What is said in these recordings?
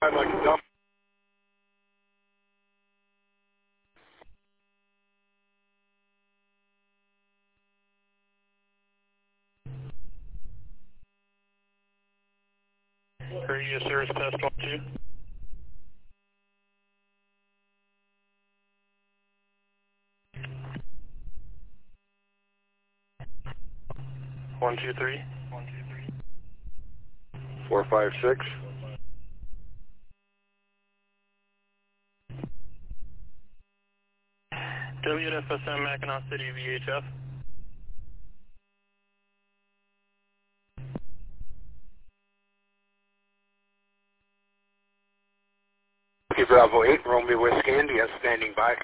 I'd like to dump. Radio service test 1, 2. 1, 2, 3. 4, 5, 6. WFSM Mackinac City VHF. Okay, Bravo 8, Romeo Whiskey India, standing by.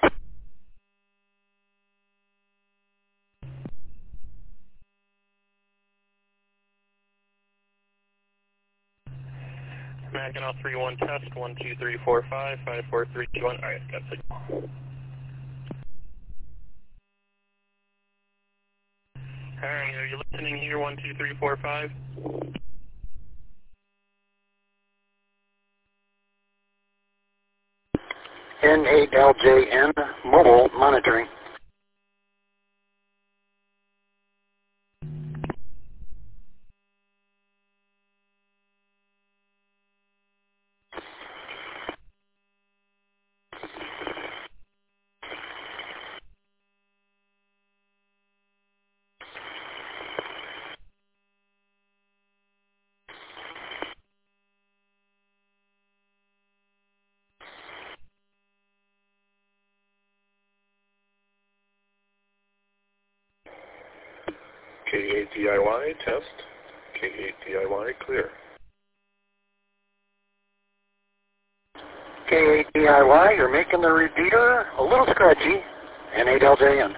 Mackinac 3-1 test, 1, 2, 3, 4, 5, 5, 4, 3, 2, 1. Alright, got signal. Alright, are you listening here? 1, 2, 3, 4, 5? N8LJN, mobile monitoring. K8DIY test. K8DIY clear. K8DIY, you're making the repeater a little scratchy. N8LJN.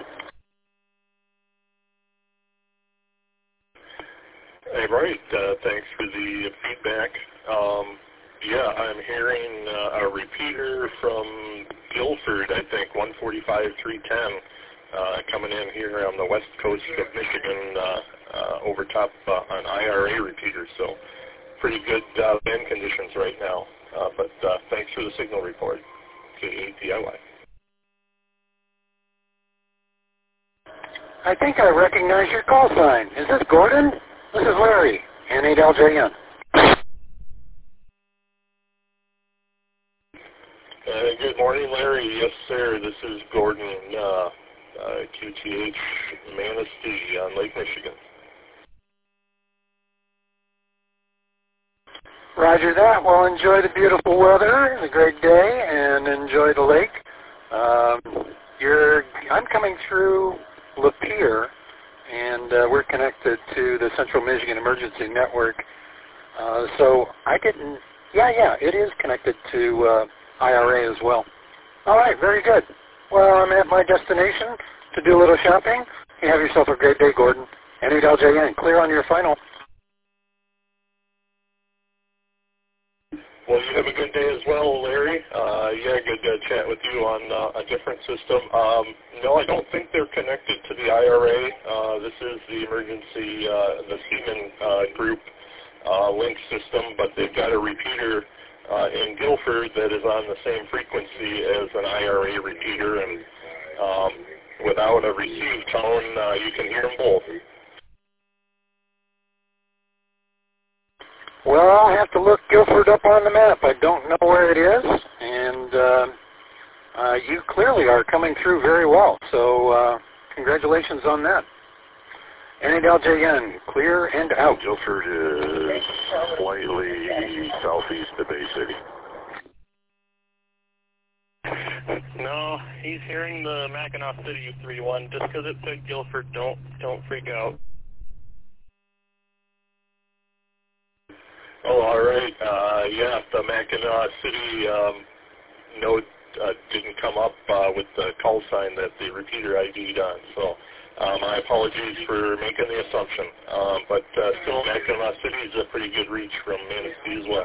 Hey, right. Thanks for the feedback. Yeah, I'm hearing a repeater from Guilford, I think, 145, 310, coming in here on the west coast of Michigan over top on IRA repeaters. So pretty good band conditions right now. But thanks for the signal report. K8DIY. I think I recognize your call sign. Is this Gordon? This is Larry, N8LJN. Good morning, Larry. Yes, sir. This is Gordon, QTH Manistee on Lake Michigan. Roger that. Well, enjoy the beautiful weather. It's a great day, and enjoy the lake. I'm coming through Lapeer, and we're connected to the Central Michigan Emergency Network. So I didn't. Yeah, it is connected to IRA as well. All right, very good. Well, I'm at my destination to do a little shopping. You have yourself a great day, Gordon. N8LJN, clear on your final. Well, you have a good day as well, Larry. Yeah, good chat with you on a different system. No, I don't think they're connected to the IRA. This is the emergency, the Siemens group link system, but they've got a repeater in Guilford that is on the same frequency as an IRA repeater, and without a received tone, you can hear them both. Well, I'll have to look Guilford up on the map. I don't know where it is, and you clearly are coming through very well, so congratulations on that. N8LJN, clear and out. Guilford is slightly southeast of Bay City. No, he's hearing the Mackinac City 3-1. Just because it said Guilford, don't freak out. Oh, all right. Yeah, the Mackinac City node didn't come up with the call sign that the repeater ID'd on. So my apologies for making the assumption. But still, Mackinac City is a pretty good reach from Manistee as well.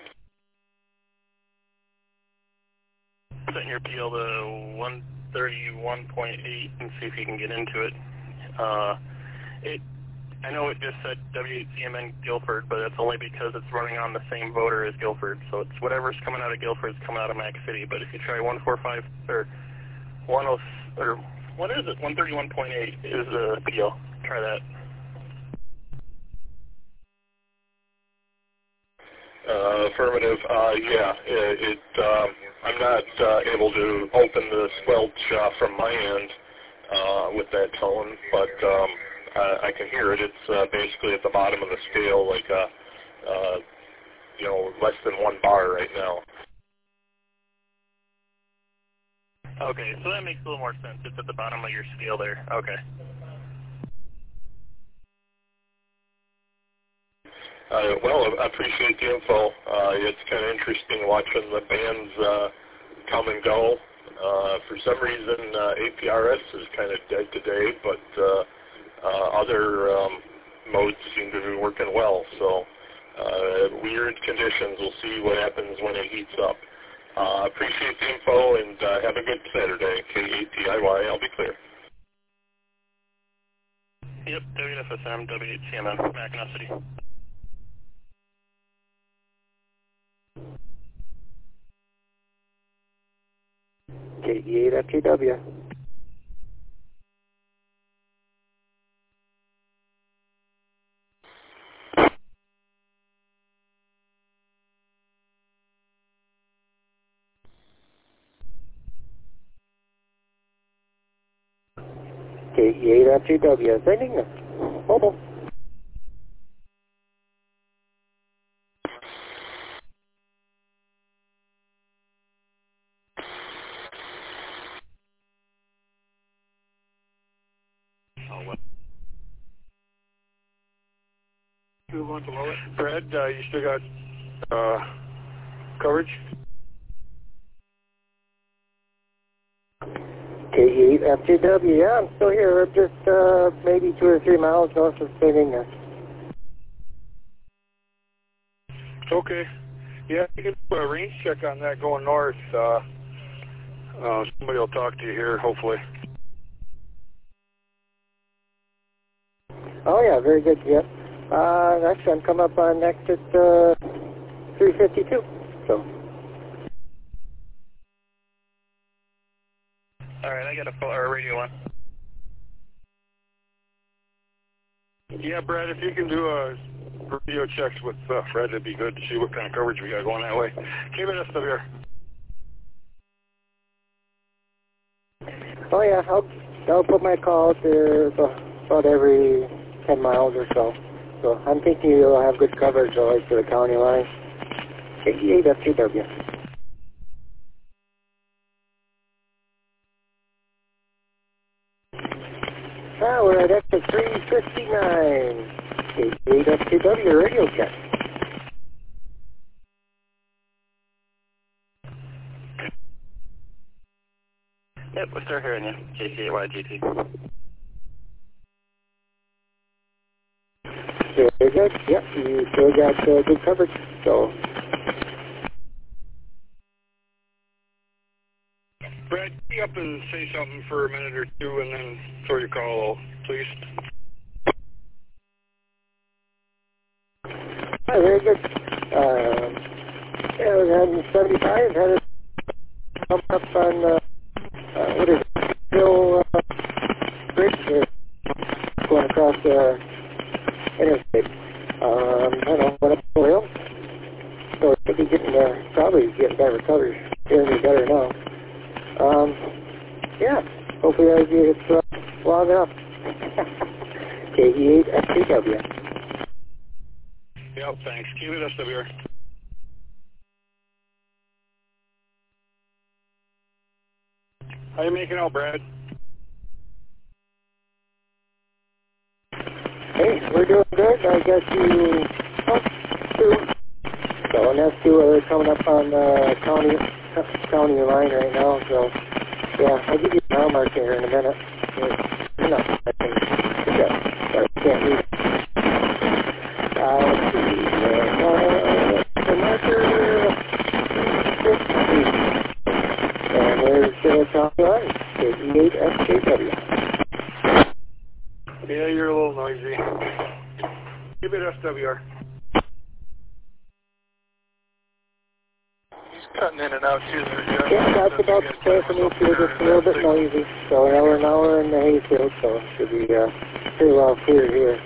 Setting your PL to 131.8 and see if you can get into it. I know it just said W8CMN Guilford, but it's only because it's running on the same voter as Guilford. So it's whatever's coming out of Guilford is coming out of Mac City. But if you try 145 or 10 or what is it? 131.8 is the PO. Try that. Affirmative. Yeah. I'm not able to open the squelch from my end with that tone, but I can hear it. It's basically at the bottom of the scale, like less than 1 bar right now. Okay, so that makes a little more sense. It's at the bottom of your scale there. Okay. Well, I appreciate the info. It's kind of interesting watching the bands come and go. For some reason, APRS is kind of dead today, but other modes seem to be working well. So weird conditions. We'll see what happens when it heats up. Appreciate the info, and have a good Saturday. KATIY, I'll be clear. Yep, WFSM, W8CMN, Mackinac City. KE8FTW. KE8FTW, sending mobile. Brad, you still got coverage? KE8FTW, yeah, I'm still here. I'm just maybe 2 or 3 miles north of St. Ignace. Okay. Yeah, you can put a range check on that going north. Somebody will talk to you here, hopefully. Oh, yeah, very good, yep. Actually, I'm coming up on exit 352, so. All right, I got a radio on. Yeah, Brad, if you can do radio checks with Fred, it'd be good to see what kind of coverage we got going that way. Keep it SWR. Oh, yeah, I'll put my call to about every 10 miles or so. So I'm thinking you'll have good coverage all the way to the county line. KE8FTW. We're at exit 359. KE8FTW radio check. Yep, we're still hearing you. KC8YGT. Very good. Yep, you still got good coverage. So. Brad, get up and say something for a minute or two and then throw your call, please. Hi, very good. Yeah, we had 75, had it come up on, what is it, Hill Bridge here, going across the interstate. I don't know, went up the hill. So it should be getting, probably getting better coverage, hearing me better now. Yeah, hopefully it's long enough. KE8FTW. Yep, thanks. Keep it SWR. How you making out, Brad? Hey, we're doing good. I guess you too. So, and that's two are coming up on county line right now. So, yeah, I'll give you a mile mark here in a minute. No, I think sorry, can't read. Let's see. The marker 350. And there's the county line. KE8FTW. Yeah, you're a little noisy. SWR. He's cutting in and out too there. Yeah, that's about the same for me too, just a little bit noisy. So now we're in the hayfield, so it should be pretty well clear here.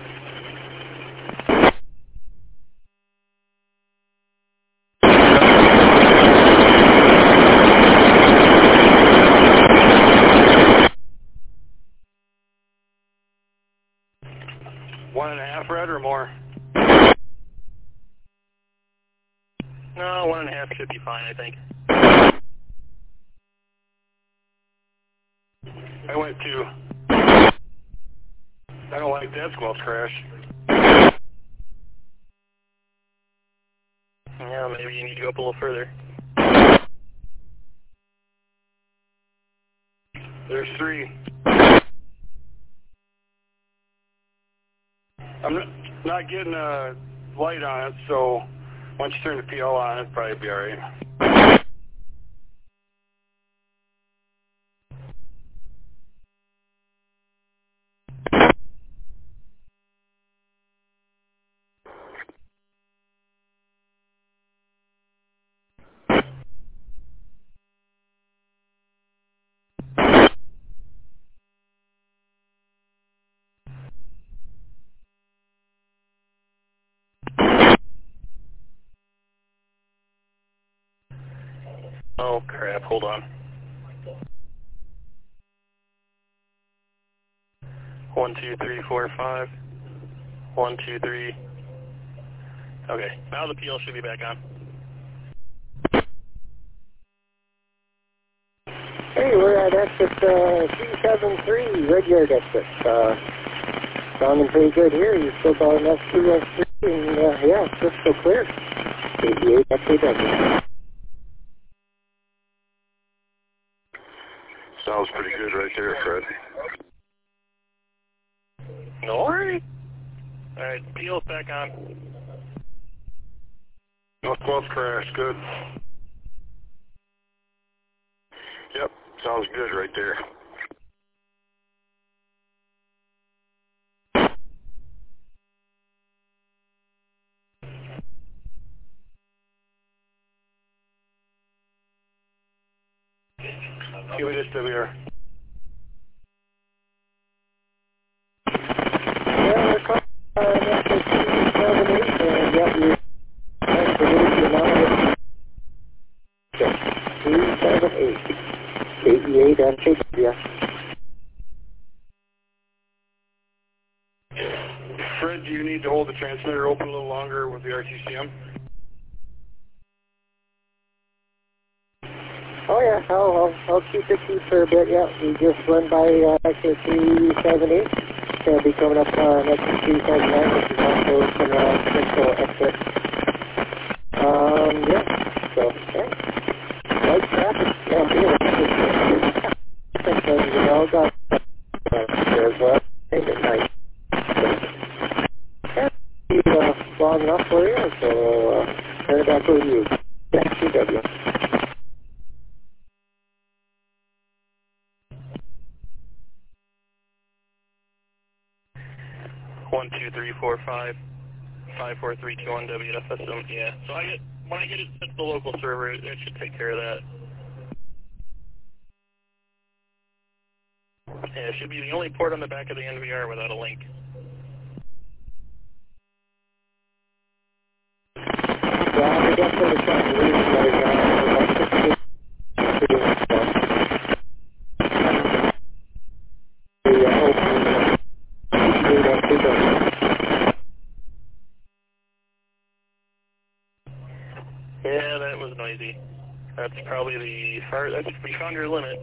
One and a half red or more? No, 1.5 should be fine, I think. I went to. I don't like that squelch crash. Yeah, maybe you need to go up a little further. There's 3. I'm not getting a light on it, so once you turn the PL on, it'll probably be alright. Oh crap, hold on. 1, 2, 3, 4, 5. 1, 2, 3. Okay, now the PL should be back on. Hey, we're at exit 373, Red Yard exit. Sounding pretty good here. You still got an S2, S3, and yeah, it's crystal clear. 88 FKW. Sounds pretty good right there, Fred. No worry. Alright, PL's back on. No squelch crash, good. Yep, sounds good right there. Give me this SWR. Yeah, we're calling exit 378, and yeah, you're estimated now. 378. 88 FKW. Fred, do you need to hold the transmitter open a little longer with the RTCM? Oh yeah, I'll keep it for a bit, yeah. We just went by exit 378. It's going to be coming up on exit 379, which is also some central exit. Yeah, so, yeah. Light traffic, yeah, really. You know, got there as well. Take it nice. Yeah, be long enough for you, so turn it back over to you. Thanks, CW. 1, 2, 3, 4, 5. 5, 4, 3, 2, 1, WFSM. Yeah. So when I get it set to the local server, it should take care of that. Yeah, it should be the only port on the back of the NVR without a link. Yeah, we definitely trying to read right Yeah, that was noisy. That's probably that's beyond your limit.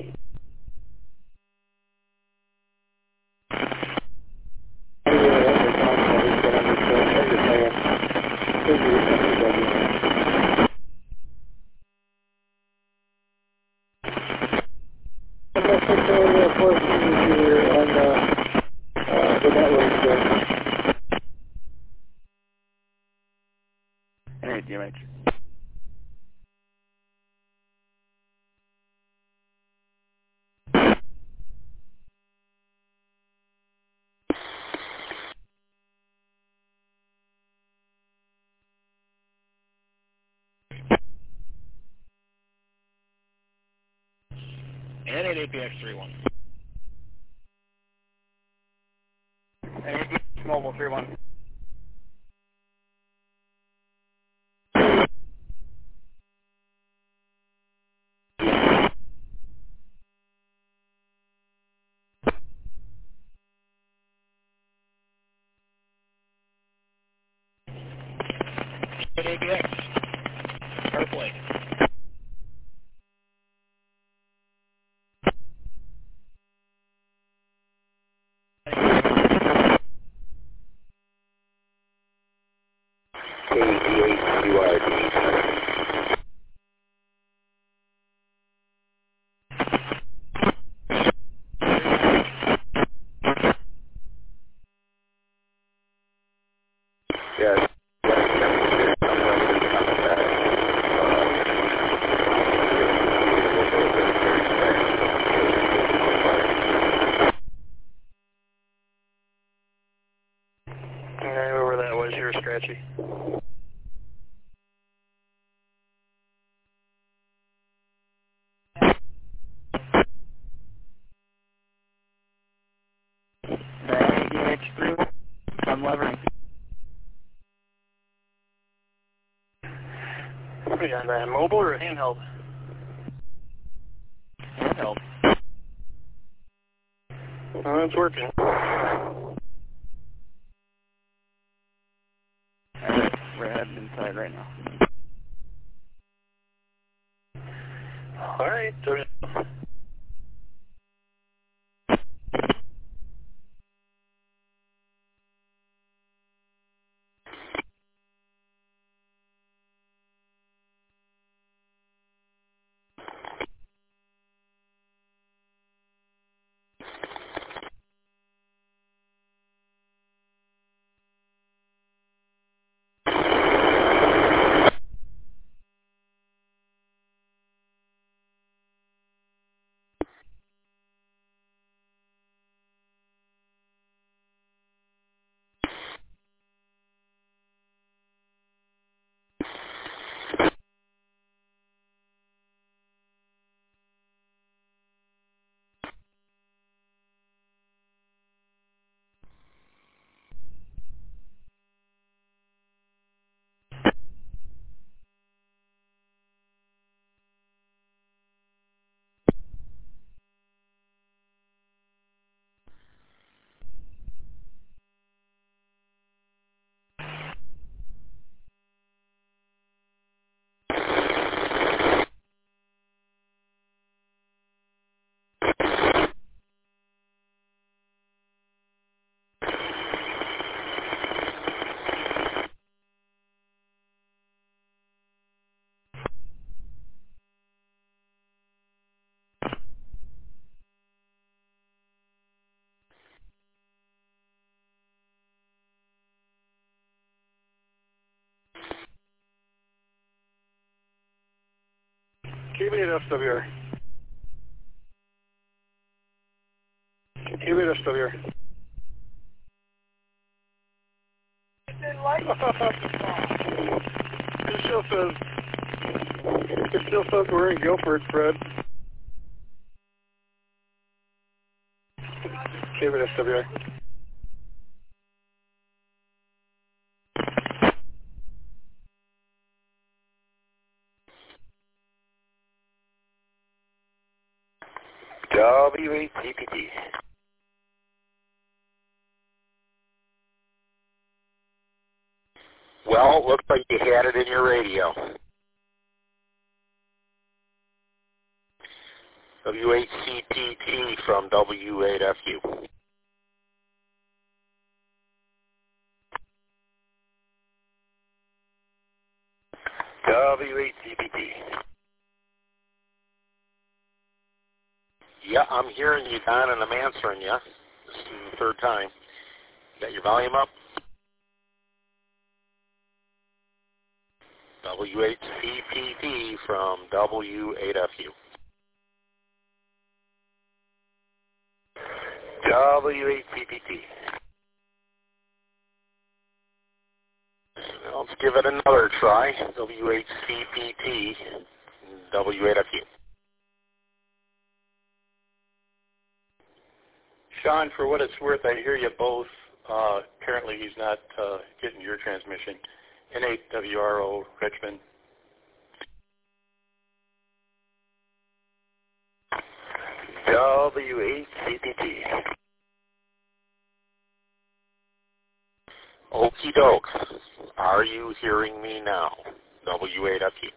Hey, DMH. 28 APX31. And APX Mobile 31. APX. Airplane. Yes. Whoever that was, you're scratchy. APX3, I'm levering. Yeah, that mobile or handheld? Handheld. Oh, it's working. Alright, we're heading inside right now. Alright, so Keep it at SWR. Keep it at SWR. It still says we're in Guilford, Fred. Keep it at SWR. W8CPT. Well, it looks like you had it in your radio. W8CPT from W8FU. W8CPT. Yeah, I'm hearing you, Don, and I'm answering you. This is the third time. Got your volume up? W8CPT from W8FU. W8CPT. Let's give it another try. W8CPT, W8FU. Sean, for what it's worth, I hear you both. Currently, he's not getting your transmission. N8WRO, Richmond. W8CPT. Okie doke. Are you hearing me now? W8FU.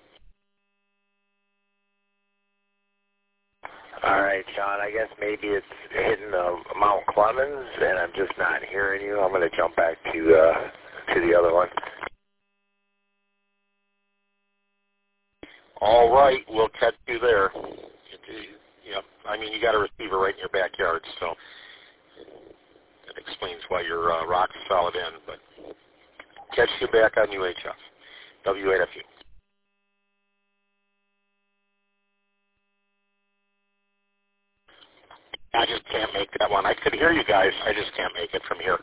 All right, Sean, I guess maybe it's hitting Mount Clemens, and I'm just not hearing you. I'm going to jump back to the other one. All right, we'll catch you there. Yep. I mean, you got a receiver right in your backyard, so that explains why your rock solid in. But catch you back on UHF. W8FU. I just can't make that one. I could hear you guys. I just can't make it from here.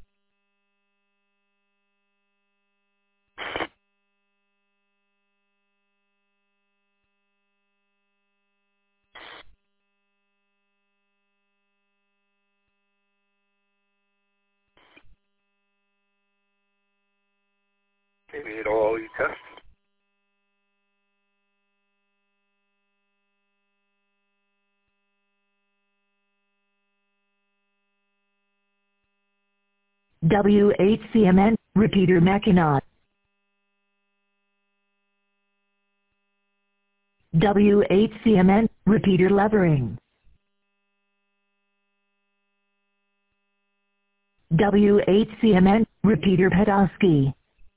Maybe it'll all you test. W8CMN, repeater Mackinac. W8CMN, repeater Levering. W8CMN, repeater Pedosky.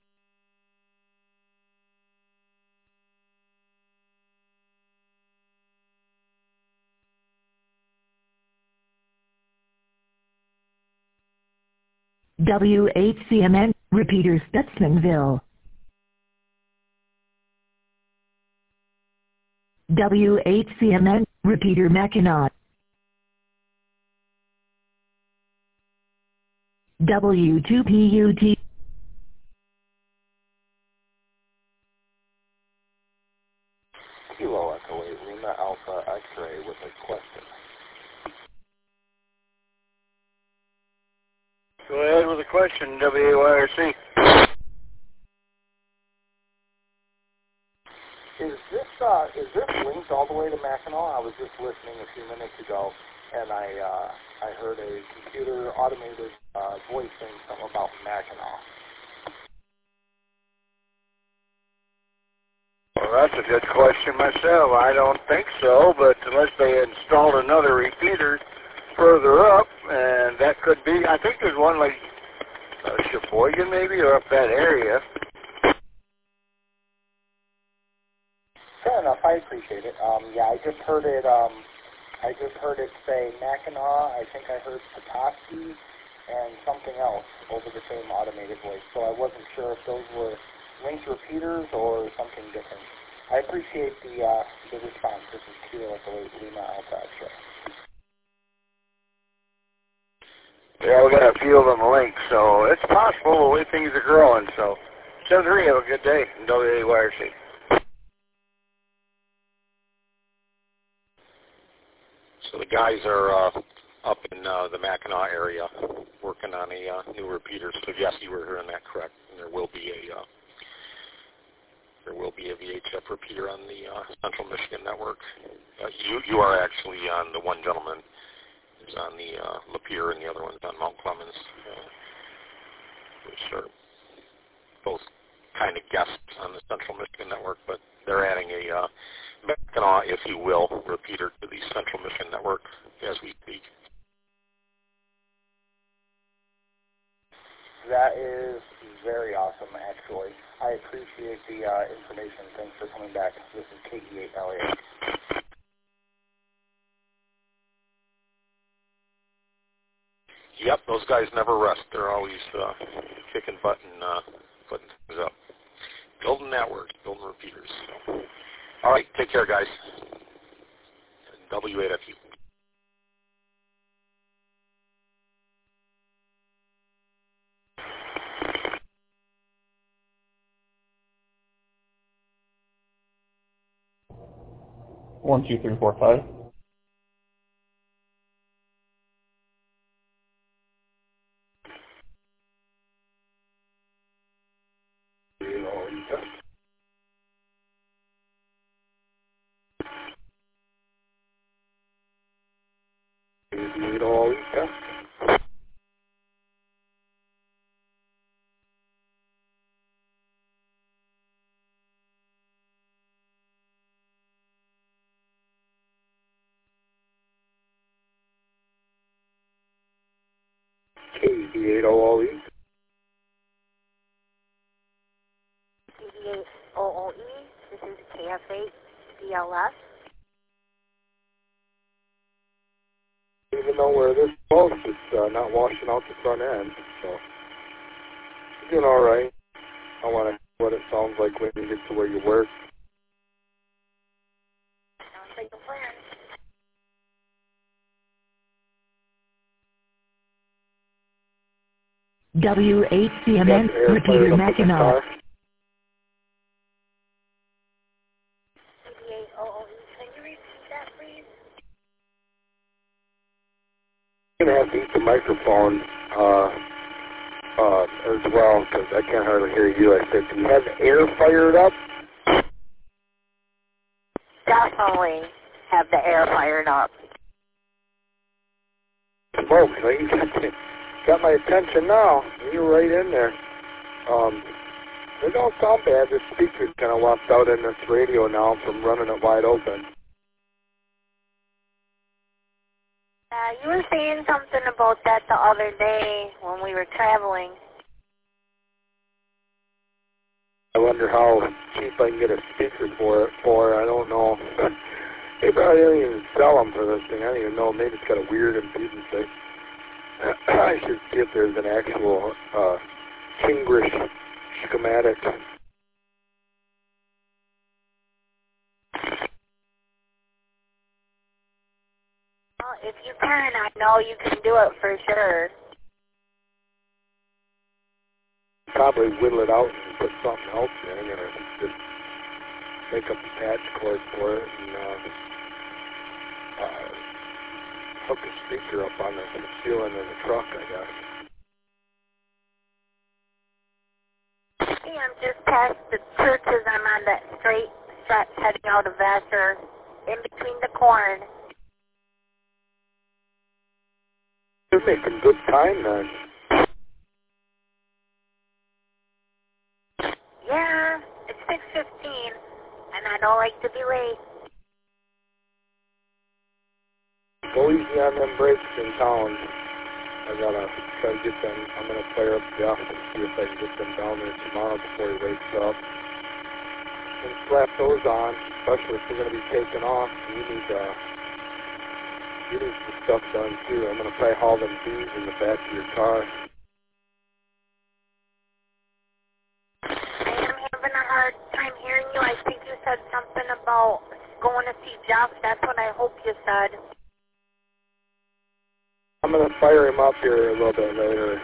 W8CMN, repeater Stutzmanville. W8CMN, repeater Mackinac. W2PUT. Kilo Echo 8, Lima Alpha X-ray with a question. Go ahead with a question, WAYRC. Is this linked all the way to Mackinac? I was just listening a few minutes ago, and I heard a computer automated voice saying something about Mackinac. Well, that's a good question myself. I don't think so, but unless they installed another repeater further up, and that could be, I think there's one like Sheboygan maybe, or up that area. Fair enough, I appreciate it. Yeah, I just heard it say Mackinac, I think I heard Petoskey, and something else over the same automated voice, so I wasn't sure if those were linked repeaters or something different. I appreciate the response. This is Kilo at the Lima Alpha X-ray. Yeah, we got a few of them linked, so it's possible the way things are growing. So, 7-3, have a good day. WAYRC. So the guys are up in the Mackinac area working on a new repeater. So yes, you were hearing that correct. And there will be a VHF repeater on the Central Michigan network. You are actually on the one gentleman is on the Lapeer, and the other one's on Mount Clemens, which are both kind of guests on the Central Michigan network, but they're adding a Mackinac, if you will, repeater to the Central Michigan network as we speak. That is very awesome, actually. I appreciate the information. Thanks for coming back. This is KE8LA. Yep, those guys never rest. They're always kicking butt and putting things up. Building networks, building repeaters. So. All right, take care, guys. W8FU. One, 2, 3, 4, 5. KD8 all week, test. KD8 all week. KD8OOE, this is KF8DLS. Even though where this close, it's not washing out the front end, so you're doing all right. I want to know what it sounds like when you get to where you work. Sounds like a plan. W8CMN, repeater Mackinac. KD8OOE, can you repeat that, please? I'm going to have to eat the microphone as well, because I can't hardly hear you. I said, do you have the air fired up? Definitely have the air fired up. Smoke, you got my attention now. You're right in there. They don't sound bad. The speaker's kind of locked out in this radio now from running it wide open. You were saying something about that the other day when we were traveling. I wonder how cheap I can get a speaker for it. I don't know. They probably don't even sell them for this thing. I don't even know. Maybe it's got a weird impedance. I should see if there's an actual Kingrich schematic. Well, if you can, I know you can do it for sure. Probably whittle it out and put something else in. I'm going to just make up a patch cord for it and hook a speaker up on the ceiling of the truck, I guess. Hey, I'm just past the churches. I'm on that straight stretch heading out of Vassar, in between the corn. You're making good time then. Yeah, it's 6:15, and I don't like to be late. Go easy on them brakes in town. I gotta try to get them. I'm gonna fire up Jeff and see if I can get them down there tomorrow before he wakes up. And slap those on, especially if we're gonna be taking off. You need some stuff done too. I'm gonna probably haul them bees in the back of your car. I am having a hard time hearing you. I think you said something about going to see Jeff. That's what I hope you said. I'm going to fire him up here a little bit later.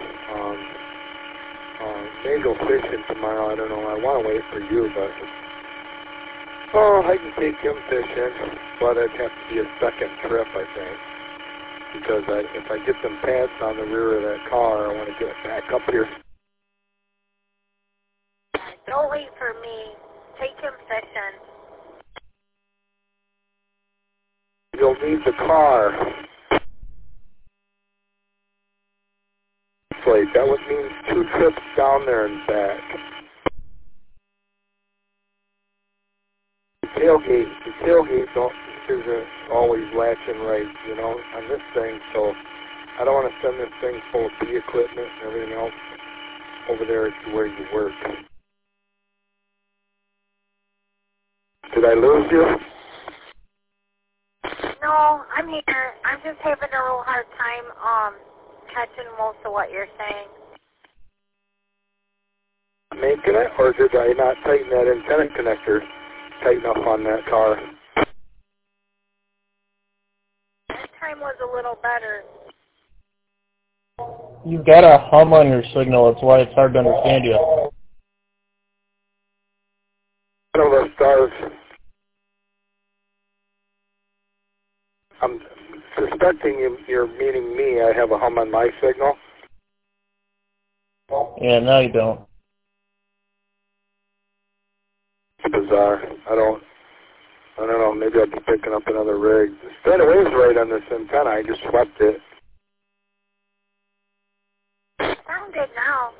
Maybe go fishing tomorrow. I don't know. I want to wait for you, but... Oh, I can take him fishing, but it'd have to be a second trip, I think. Because if I get them pads on the rear of that car, I want to get it back up here. Don't wait for me. Take him fishing. You'll need the car. That would mean 2 trips down there and back. The tailgate isn't always latching right, you know, on this thing, so I don't want to send this thing full of bee equipment and everything else over there to where you work. Did I lose you? No, I'm here. I'm just having a real hard time, catching most of what you're saying. Making it, or did I not tighten that antenna connector tight enough on that car? That time was a little better. You've got a hum on your signal. That's why it's hard to understand you. I don't know, stars. I'm suspecting you're meaning me. I have a hum on my signal. Yeah, no, you don't. It's bizarre. I don't know, maybe I'll be picking up another rig. The spread away is right on this antenna. I just swept it. Sound good now.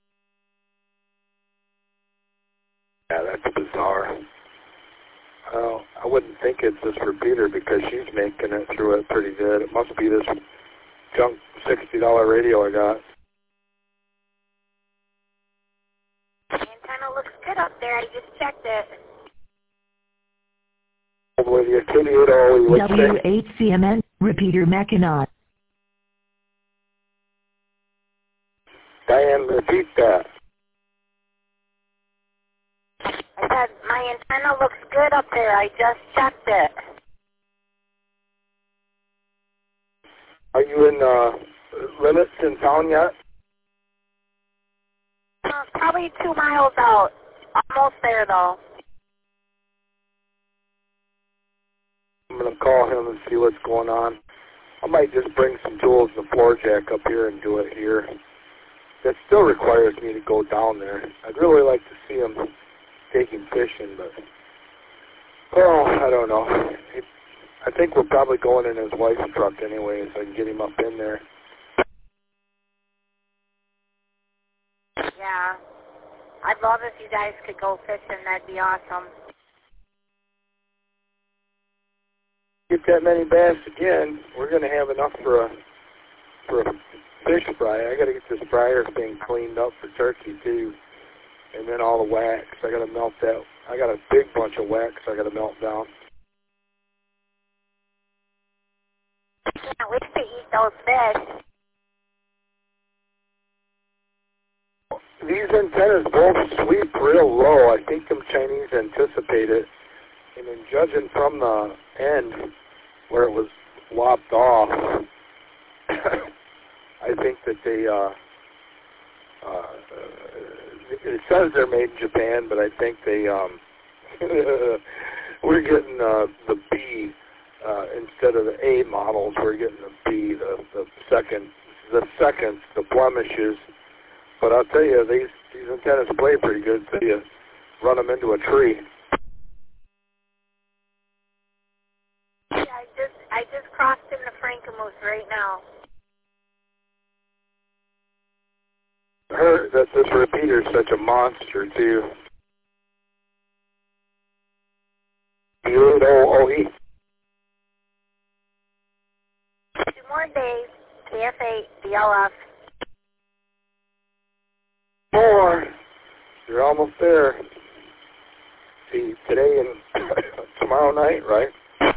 Yeah, that's bizarre. Well, I wouldn't think it's this repeater because she's making it through it pretty good. It must be this junk $60 radio I got. The antenna looks good up there. I just checked it. With the affiliate all W8CMN, repeater Mackinac. Diane, repeat that. I said my antenna looks good up there. I just checked it. Are you in limits in town yet? Probably 2 miles out. Almost there, though. I'm going to call him and see what's going on. I might just bring some tools and a floor jack up here and do it here. That still requires me to go down there. I'd really like to see him taking fishing, but, oh, I don't know. I think we're probably going in his wife's truck anyway, so I can get him up in there. Yeah. I'd love if you guys could go fishing. That'd be awesome. Get that many bass again, we're going to have enough for a fish fry. I got to get this fryer thing cleaned up for turkey too, and then all the wax. I got to melt that. I got a big bunch of wax I got to melt down. Can't wait to eat those fish. These antennas both sweep real low. I think them Chinese anticipate it, and then judging from the end where it was lopped off, I think that they, it says they're made in Japan, but I think they, we're getting the B instead of the A models. We're getting the B, the seconds, the blemishes. But I'll tell you, these antennas play pretty good, so you run them into a tree. Yeah, I just crossed into Frankenmuth right now. I heard that this repeater's such a monster, too. B8OOE. 2 more days, KF8, DLF. 4. You're almost there. See, today and tomorrow night, right?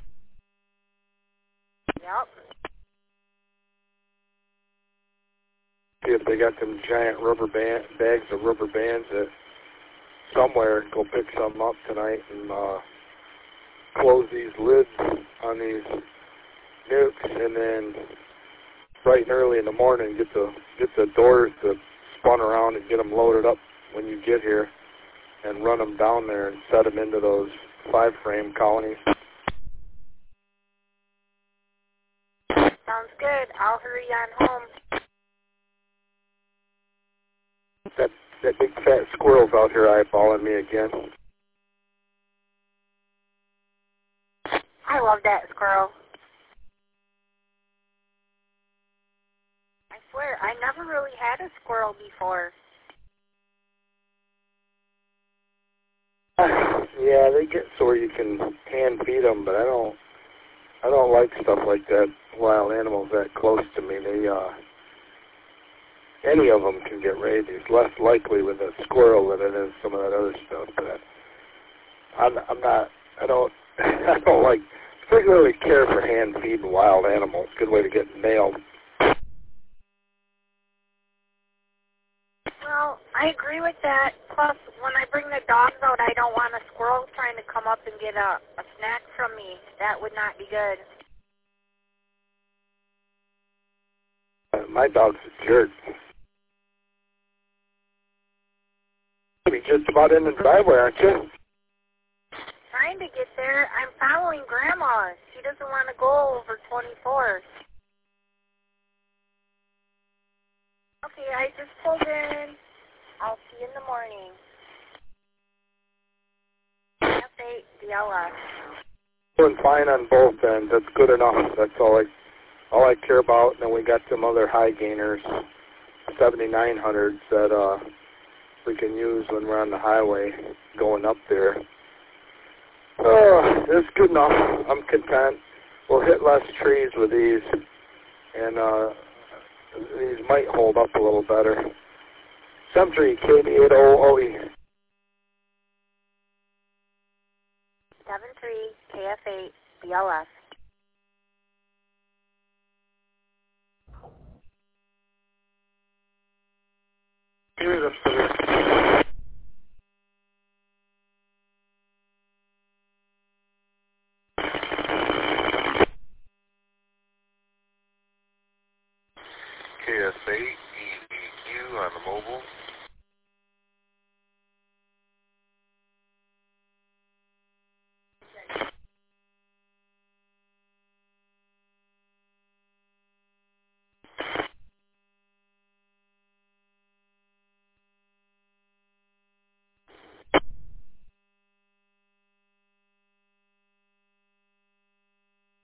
Yep. See if they got them giant rubber bags of rubber bands that somewhere. Go pick some up tonight and close these lids on these nukes, and then bright and early in the morning get the doors to spun around and get them loaded up when you get here, and run them down there and set them into those 5-frame colonies. Sounds good. I'll hurry on home. That big fat squirrel's out here eyeballing me again. I love that squirrel. I swear, I never really had a squirrel before. Yeah, they get so where you can hand feed them, but I don't like stuff like that. Wild animals that close to me, any of them can get rabies. Less likely with a squirrel than it is some of that other stuff. But I don't like particularly care for hand feeding wild animals. Good way to get nailed. Well, I agree with that. Plus, when I bring the dogs out, I don't want a squirrel trying to come up and get a snack from me. That would not be good. My dog's a jerk. You'll be just about in the driveway, aren't you? Trying to get there. I'm following Grandma. She doesn't want to go over 24. Okay, I just pulled in. I'll see you in the morning. F8 DLS. doing fine on both ends. That's good enough. That's all I care about. And then we got some other high gainers, 7900s that we can use when we're on the highway going up there. It's good enough. I'm content. We'll hit less trees with these, and these might hold up a little better. Sentry, KB800OE. 73 KF8 BLS. Here, that's